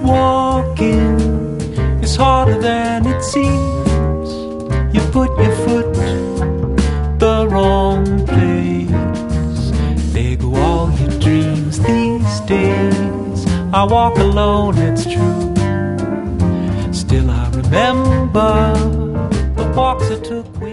Walking is harder than it seems. You put your foot the wrong place. There go all your dreams these days. I walk alone, it's true. Still I remember the walks I took with